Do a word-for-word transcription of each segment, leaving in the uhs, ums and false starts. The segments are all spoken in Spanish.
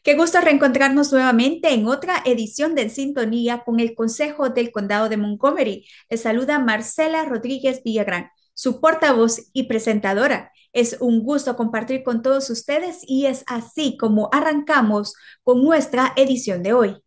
Qué gusto reencontrarnos nuevamente en otra edición de En Sintonía con el Consejo del Condado de Montgomery. Les saluda Marcela Rodríguez Villagrán, su portavoz y presentadora. Es un gusto compartir con todos ustedes y es así como arrancamos con nuestra edición de hoy.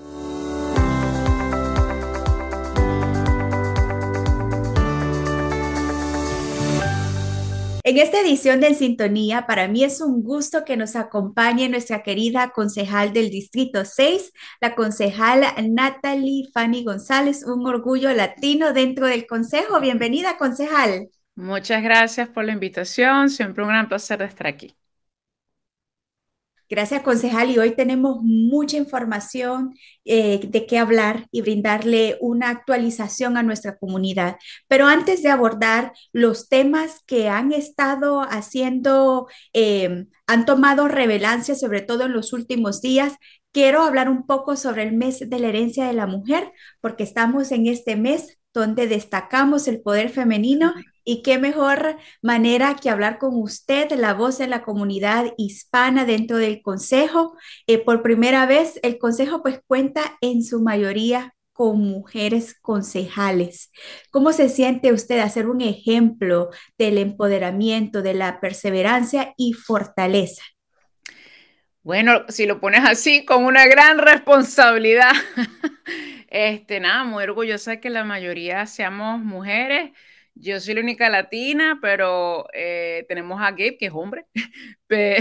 En esta edición de En Sintonía, para mí es un gusto que nos acompañe nuestra querida concejal del Distrito seis, la concejal Natalie Fanny González, un orgullo latino dentro del consejo. Bienvenida, concejal. Muchas gracias por la invitación, siempre un gran placer de estar aquí. Gracias, concejal. Y hoy tenemos mucha información eh, de qué hablar y brindarle una actualización a nuestra comunidad. Pero antes de abordar los temas que han estado haciendo, eh, han tomado relevancia, sobre todo en los últimos días, quiero hablar un poco sobre el mes de la herencia de la mujer, porque estamos en este mes donde destacamos el poder femenino. Y qué mejor manera que hablar con usted, la voz de la comunidad hispana dentro del consejo. Eh, por primera vez, el consejo pues cuenta en su mayoría con mujeres concejales. ¿Cómo se siente usted a ser un ejemplo del empoderamiento, de la perseverancia y fortaleza? Bueno, si lo pones así, con una gran responsabilidad. Este, nada, muy orgullosa de que la mayoría seamos mujeres. Yo soy la única latina, pero eh, tenemos a Gabe, que es hombre. Pe-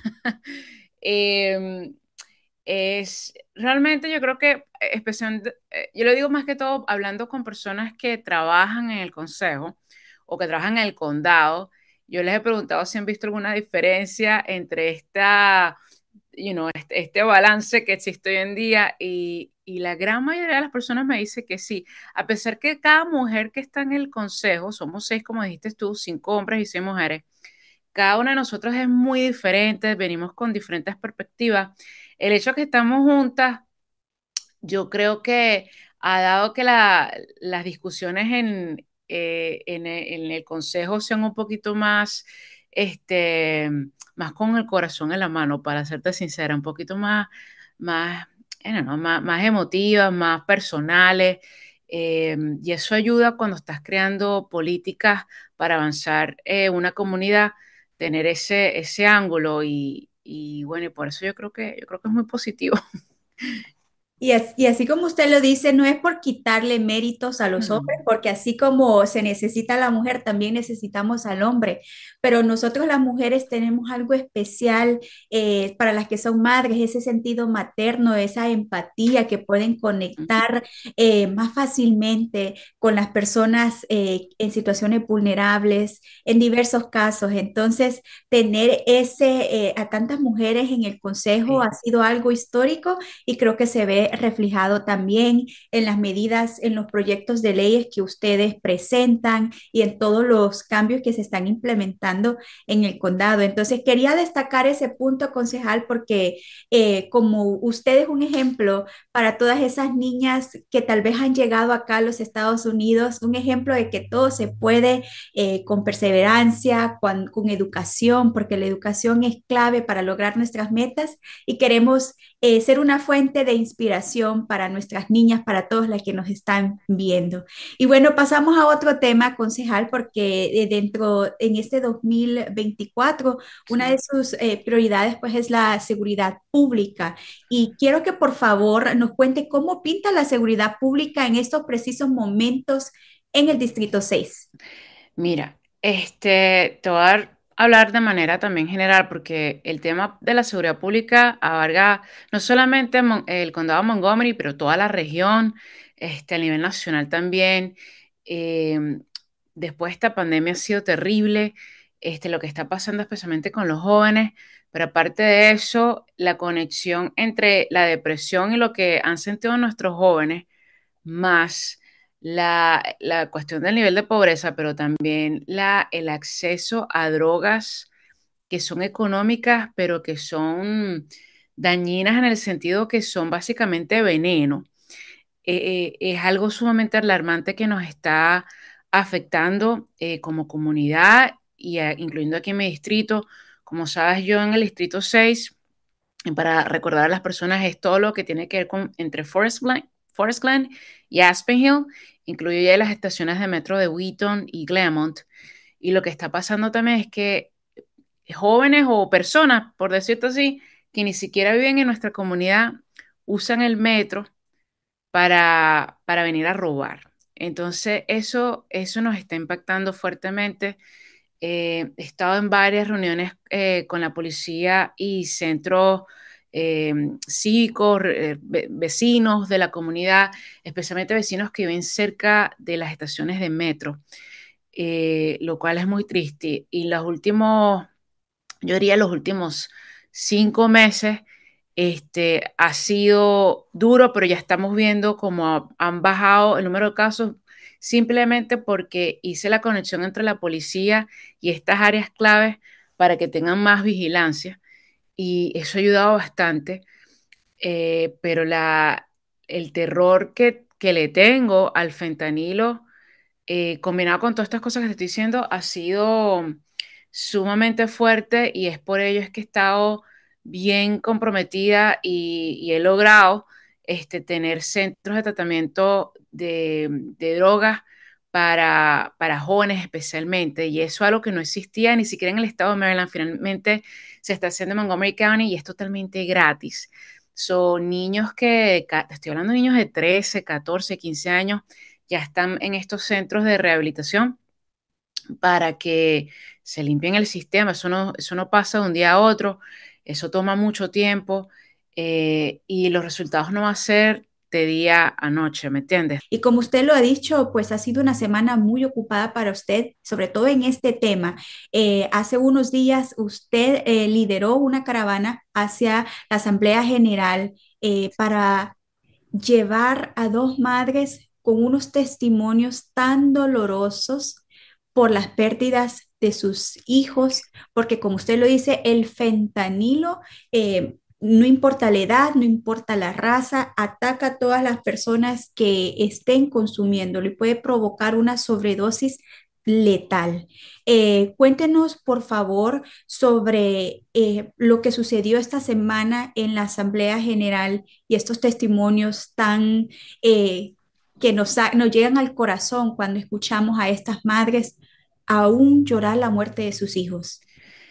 Em, es realmente yo creo que, especialmente, eh, yo lo digo más que todo hablando con personas que trabajan en el consejo o que trabajan en el condado. Yo les he preguntado si han visto alguna diferencia entre esta you know, este, este balance que existe hoy en día y, y la gran mayoría de las personas me dice que sí, a pesar que cada mujer que está en el consejo, somos seis, como dijiste tú, cinco hombres y seis mujeres, cada una de nosotros es muy diferente, venimos con diferentes perspectivas. El hecho de que estamos juntas, yo creo que ha dado que la- las discusiones en, eh, en, e- en el consejo sean un poquito más, este, más con el corazón en la mano, para serte sincera, un poquito más, más, I don't know, más, más emotivas, más personales. eh, y eso ayuda cuando estás creando políticas para avanzar eh, una comunidad, tener ese, ese ángulo y, y bueno, y por eso yo creo que, yo creo que es muy positivo. Y, as- y así como usted lo dice, no es por quitarle méritos a los hombres, porque así como se necesita a la mujer, también necesitamos al hombre. Pero nosotros las mujeres tenemos algo especial eh, para las que son madres, ese sentido materno, esa empatía que pueden conectar eh, más fácilmente con las personas eh, en situaciones vulnerables, en diversos casos. Entonces, tener ese, eh, a tantas mujeres en el consejo Sí. ha sido algo histórico y creo que se ve reflejado también en las medidas, en los proyectos de leyes que ustedes presentan y en todos los cambios que se están implementando en el condado. Entonces, quería destacar ese punto, concejal, porque eh, como usted es un ejemplo para todas esas niñas que tal vez han llegado acá a los Estados Unidos, un ejemplo de que todo se puede eh, con perseverancia, con, con educación, porque la educación es clave para lograr nuestras metas y queremos eh, ser una fuente de inspiración para nuestras niñas, para todos las que nos están viendo. Y bueno, pasamos a otro tema, concejal, porque eh, dentro, en este dos mil veinticuatro, una de Sí. sus eh, prioridades pues es la seguridad pública. Y quiero que por favor nos cuente cómo pinta la seguridad pública en estos precisos momentos en el Distrito seis. Mira, este, te voy a dar- hablar de manera también general, porque el tema de la seguridad pública abarca no solamente Mon- el condado de Montgomery, pero toda la región, este, a nivel nacional también. Eh, Después de esta pandemia ha sido terrible, este, lo que está pasando especialmente con los jóvenes, pero aparte de eso, la conexión entre la depresión y lo que han sentido nuestros jóvenes más la, la cuestión del nivel de pobreza, pero también la, el acceso a drogas que son económicas, pero que son dañinas en el sentido que son básicamente veneno. Eh, eh, es algo sumamente alarmante que nos está afectando eh, como comunidad y eh, incluyendo aquí en mi distrito. Como sabes, yo en el distrito seis Y para recordar a las personas, es todo lo que tiene que ver con entre Forest Glen, Forest Glen y Aspen Hill, incluye ya las estaciones de metro de Wheaton y Claremont. Y lo que está pasando también es que jóvenes o personas, por decirlo así, que ni siquiera viven en nuestra comunidad, usan el metro para, para venir a robar. Entonces, eso, eso nos está impactando fuertemente. Eh, he estado en varias reuniones eh, con la policía y centros eh, cívicos, eh, ve- vecinos de la comunidad, especialmente vecinos que viven cerca de las estaciones de metro, eh, lo cual es muy triste. Y los últimos, yo diría los últimos cinco meses, este, ha sido duro, pero ya estamos viendo cómo ha- han bajado el número de casos simplemente porque hice la conexión entre la policía y estas áreas claves para que tengan más vigilancia y eso ha ayudado bastante. Eh, pero la, el terror que, que le tengo al fentanilo, eh, combinado con todas estas cosas que te estoy diciendo, ha sido sumamente fuerte y es por ello es que he estado bien comprometida y, y he logrado este, tener centros de tratamiento de, de drogas para, para jóvenes especialmente. Y eso es algo que no existía ni siquiera en el estado de Maryland. Finalmente se está haciendo en Montgomery County y es totalmente gratis. Son niños que, ca- te estoy hablando de niños de trece, catorce, quince años, ya están en estos centros de rehabilitación para que se limpien el sistema. Eso no, eso no pasa de un día a otro, eso toma mucho tiempo eh, y los resultados no van a ser de día a noche, ¿me entiendes? Y como usted lo ha dicho, pues ha sido una semana muy ocupada para usted, sobre todo en este tema. Eh, hace unos días usted eh, lideró una caravana hacia la Asamblea General eh, para llevar a dos madres con unos testimonios tan dolorosos por las pérdidas de sus hijos, porque como usted lo dice, el fentanilo, eh, no importa la edad, no importa la raza, ataca a todas las personas que estén consumiéndolo y puede provocar una sobredosis letal. Eh, cuéntenos, por favor, sobre eh, lo que sucedió esta semana en la Asamblea General y estos testimonios tan eh, que nos, ha- nos llegan al corazón cuando escuchamos a estas madres aún llorar la muerte de sus hijos.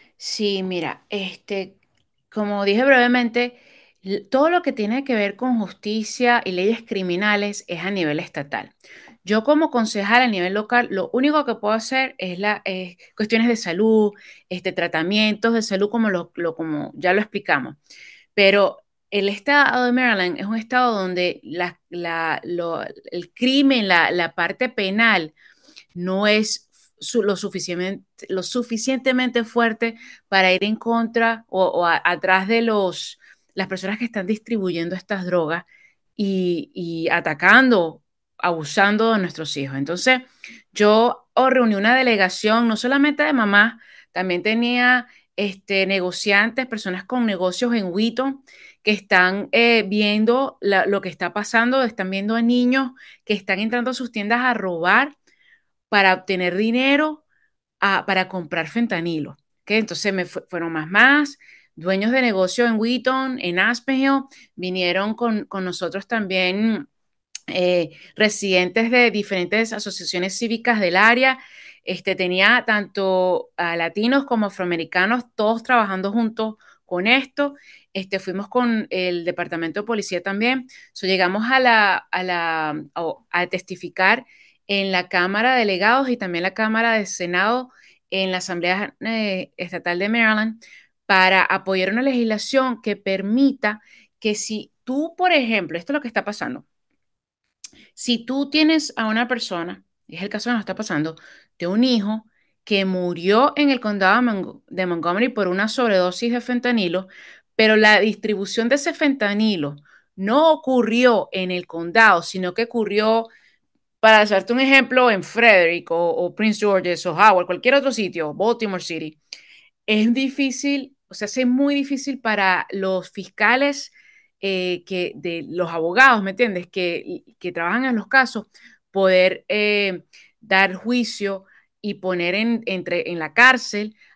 Sí, mira, este, como dije brevemente, l- todo lo que tiene que ver con justicia y leyes criminales es a nivel estatal. Yo como concejal a nivel local, lo único que puedo hacer es la eh, cuestiones de salud, este, tratamientos de salud, como lo, lo- como ya lo explicamos. Pero el estado de Maryland es un estado donde la- la- lo- el crimen, la, la parte penal no es su- lo, suficientemente, lo suficientemente fuerte para ir en contra o, o a- atrás de los, las personas que están distribuyendo estas drogas y, y atacando, abusando de nuestros hijos. Entonces, yo oh, reuní una delegación, no solamente de mamás, también tenía este, negociantes, personas con negocios en Wheaton que están eh, viendo la- lo que está pasando, están viendo a niños que están entrando a sus tiendas a robar para obtener dinero a- para comprar fentanilo. ¿Ok? Entonces me fu- fueron más más, dueños de negocio en Wheaton, en Aspen Hill, vinieron con, con nosotros también eh, residentes de diferentes asociaciones cívicas del área. Este, tenía tanto a latinos como afroamericanos, todos trabajando juntos con esto. Este, fuimos con el departamento de policía también. So, llegamos a, la, a, la, a, a testificar en la Cámara de Delegados y también la Cámara de Senado en la Asamblea eh, Estatal de Maryland para apoyar una legislación que permita que si tú, por ejemplo, esto es lo que está pasando, si tú tienes a una persona, y es el caso que nos está pasando, de un hijo que murió en el condado de Mon- de Montgomery por una sobredosis de fentanilo, pero la distribución de ese fentanilo no ocurrió en el condado, sino que ocurrió, para hacerte un ejemplo, en Frederick o, o Prince George's o Howard, cualquier otro sitio, Baltimore City. Es difícil, o sea, es muy difícil para los fiscales, eh, que, de los abogados, ¿me entiendes? Que, que trabajan en los casos, poder eh, dar juicio y poner en, entre, en la cárcel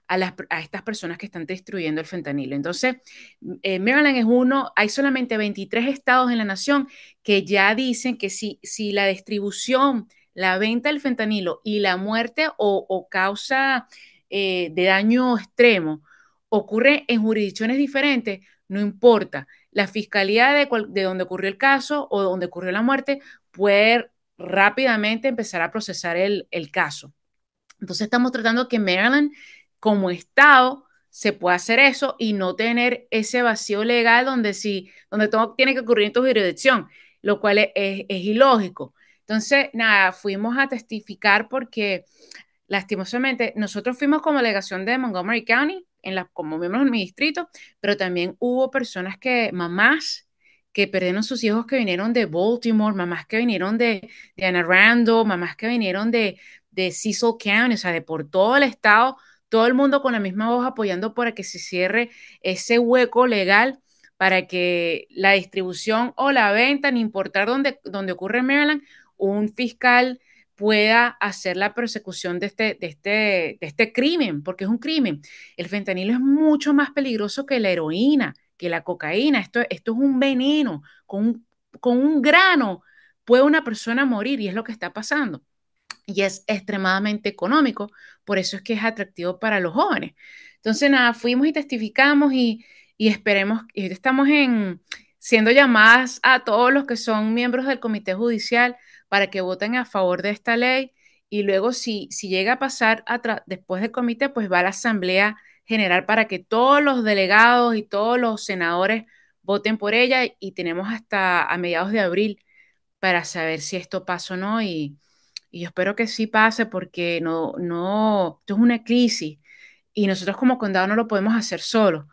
a, las, a estas personas que están distribuyendo el fentanilo. Entonces, eh, Maryland es uno, hay solamente veintitrés estados en la nación que ya dicen que si, si la distribución, la venta del fentanilo y la muerte o, o causa eh, de daño extremo ocurre en jurisdicciones diferentes, no importa. La fiscalía de, cual, de donde ocurrió el caso o donde ocurrió la muerte puede rápidamente empezar a procesar el, el caso. Entonces estamos tratando que Maryland, como estado, se pueda hacer eso y no tener ese vacío legal donde sí, donde todo tiene que ocurrir en tu jurisdicción, lo cual es, es, es ilógico. Entonces, nada, fuimos a testificar porque lastimosamente nosotros fuimos como delegación de Montgomery County, en la, como miembros de mi distrito, pero también hubo personas que, mamás, que perdieron sus hijos que vinieron de Baltimore, mamás que vinieron de, de Anne Arundel, mamás que vinieron de, de Cecil County, o sea, de por todo el estado, todo el mundo con la misma voz apoyando para que se cierre ese hueco legal para que la distribución o la venta, ni importar dónde, dónde ocurre en Maryland, un fiscal pueda hacer la persecución de este, de, este, de este crimen, porque es un crimen. El fentanilo es mucho más peligroso que la heroína, que la cocaína. Esto, esto es un veneno. Con con un grano puede una persona morir y es lo que está pasando. Y es extremadamente económico, por eso es que es atractivo para los jóvenes. Entonces, nada, fuimos y testificamos y, y esperemos, y estamos en, siendo llamadas a todos los que son miembros del Comité Judicial para que voten a favor de esta ley y luego si, si llega a pasar a después del comité, pues va a la Asamblea General para que todos los delegados y todos los senadores voten por ella y tenemos hasta a mediados de abril para saber si esto pasa o no y, y yo espero que sí pase porque no, no, esto es una crisis y nosotros como condado no lo podemos hacer solos.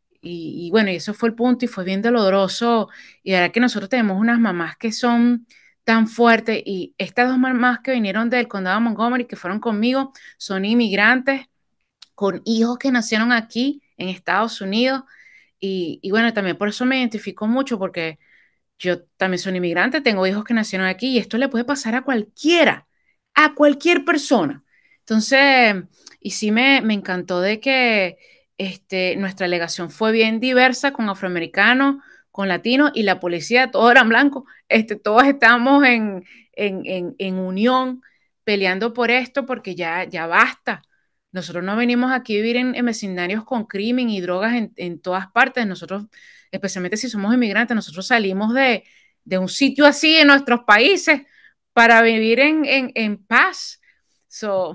Y, y, bueno, y eso fue el punto y fue bien doloroso. Y ahora que nosotros tenemos unas mamás que son tan fuertes y estas dos mamás que vinieron del condado de Montgomery, que fueron conmigo, son inmigrantes con hijos que nacieron aquí en Estados Unidos. Y, y bueno, también por eso me identifico mucho porque yo también soy inmigrante, tengo hijos que nacieron aquí y esto le puede pasar a cualquiera, a cualquier persona. Entonces, y sí me, me encantó de que este, nuestra delegación fue bien diversa con afroamericanos, con latinos y la policía, todos eran blancos, este, todos estábamos en, en, en, en unión peleando por esto porque ya, ya basta. Nosotros no venimos aquí a vivir en, en vecindarios con crimen y drogas en, en todas partes. Nosotros especialmente si somos inmigrantes, nosotros salimos de, de un sitio así en nuestros países para vivir en, en, en paz. So,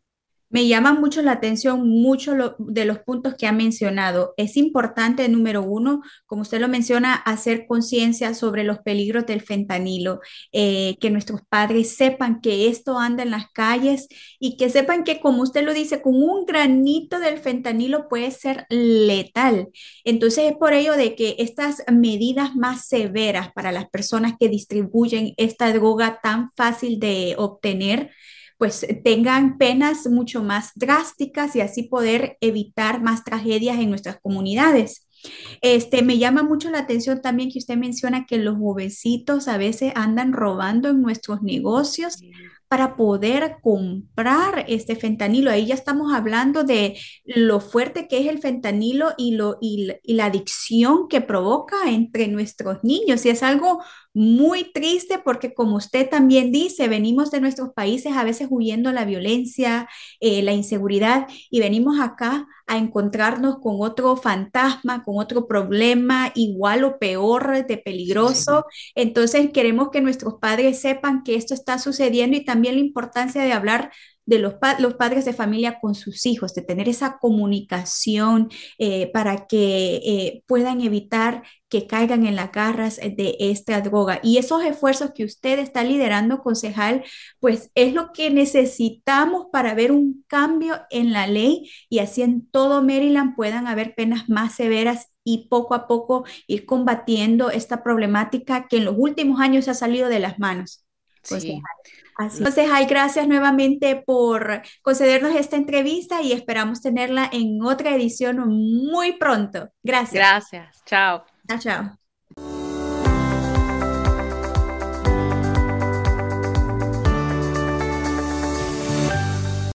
Me llama mucho la atención mucho lo- de los puntos que ha mencionado. Es importante, número uno, como usted lo menciona, hacer conciencia sobre los peligros del fentanilo, eh, que nuestros padres sepan que esto anda en las calles y que sepan que, como usted lo dice, con un granito del fentanilo puede ser letal. Entonces es por ello de que estas medidas más severas para las personas que distribuyen esta droga tan fácil de obtener, pues tengan penas mucho más drásticas y así poder evitar más tragedias en nuestras comunidades. Este, me llama mucho la atención también que usted menciona que los jovencitos a veces andan robando en nuestros negocios para poder comprar este fentanilo. Ahí ya estamos hablando de lo fuerte que es el fentanilo y, lo, y, la- y la adicción que provoca entre nuestros niños. Y es algo muy triste porque, como usted también dice, venimos de nuestros países a veces huyendo la violencia, eh, la inseguridad, y venimos acá a encontrarnos con otro fantasma, con otro problema igual o peor de sí, peligroso. Entonces queremos que nuestros padres sepan que esto está sucediendo y también la importancia de hablar de los, pa- los padres de familia con sus hijos, de tener esa comunicación eh, para que eh, puedan evitar que caigan en las garras de esta droga. Y esos esfuerzos que usted está liderando, concejal, pues es lo que necesitamos para ver un cambio en la ley y así en todo Maryland puedan haber penas más severas y poco a poco ir combatiendo esta problemática que en los últimos años se ha salido de las manos. Concejal. sí. Así. Entonces, ay, gracias nuevamente por concedernos esta entrevista y esperamos tenerla en otra edición muy pronto. Gracias. Gracias. Chao. Chao, chao.